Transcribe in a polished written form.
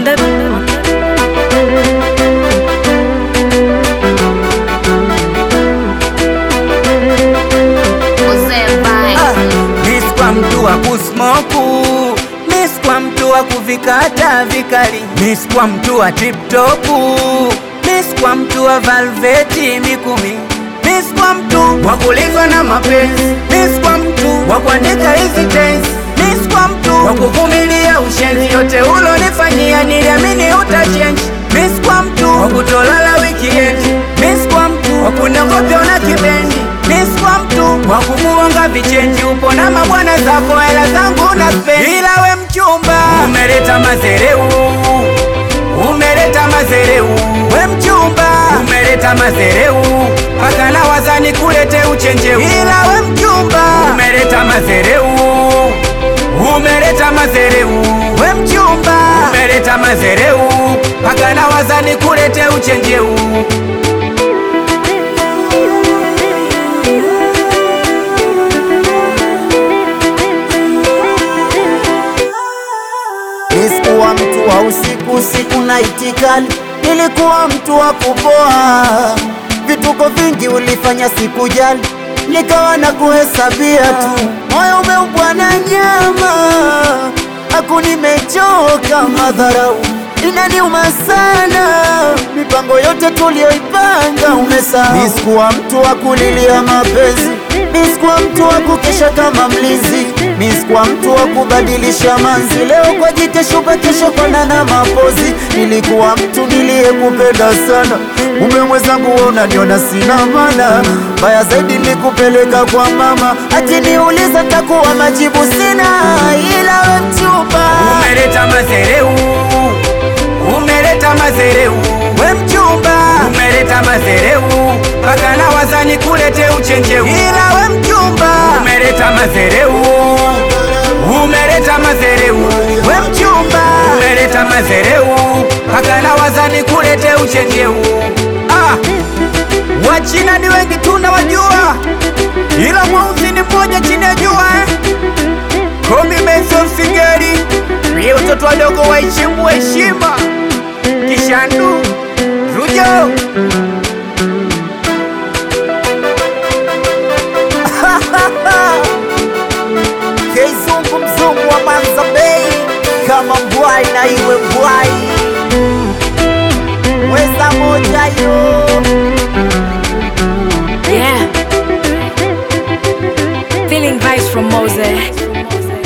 the Miss kwa mtu wa kusmoku, Miss kwa mtu wa kuvikata vikali, Miss kwa mtu wa tip-topu, Miss kwa mtu wa valveti mikumi, Miss kwa mtu wa kulizwa na mapenzi, Miss kwa mtu wa kuandika hizi tense, Miss kwa mtu wa kuvumilia ushenzi. Yote ulonifanyia niliamini utachange, Miss kwa mtu wa kutolala weekend, Miss kwa mtu wa kunogopya na kibendi, Miss kwa mtu wa kumuonga vichenji. Upo na mabwana zako, hela zangu na spend, ila we mchumba umeleta mazereu, umeleta mazereu. We mchumba umeleta mazereu, paka na wazani kulete uchenjeu, ila we mchumba umeleta mazereu, umeleta mazereu. We mchumba umeleta mazereu, paka na wazani kulete uchenjeu. Nisikuwa mtu wa usiku usiku na itikali, nilikuwa mtu wa kupoa. Vituko vingi ulifanya sikujali, nikawa na kuhesabia tu. Moyo umeumbwa na nyama, aku nimechoka madharau, inaniuma sana. Mipango yote tulioipanga umesahau. Nisikuwa mtu wa kulilia mapenzi, nisikuwa mtu wa kukesha kama mlinzi, nisikuwa mtu wa kubadilisha manzi. Leo kwa jike shuka, kesho kona na mapozi. Nilikuwa mtu niliyekupenda sana, mume mwenzangu wewe unaniona sina maana. Baya zaidi nilikupeleka kwa mama, ati niuliza takuwa majibu sina. Ila we mchumba umeleta mazereu, umeleta mazereu. We mchumba umeleta mazereu, paka na wazani kulete uchenjeu, ila we mchumba umeleta mazereu, umeleta mazereu. We mchumba umeleta mazereu, paka na wazani kulete uchenjeu. Wachina ni wengi tunawajua, ila mweusi ni mmoja chini ya jua Komi Benson Sigeri, rio watoto wadogo waheshimu heshima. Kishandu Rujo Keizungu mzungu wa Manza Bay, kama mbwai na iwe mbwai, weza moja yo. yeah. Feeling vibes from Mose.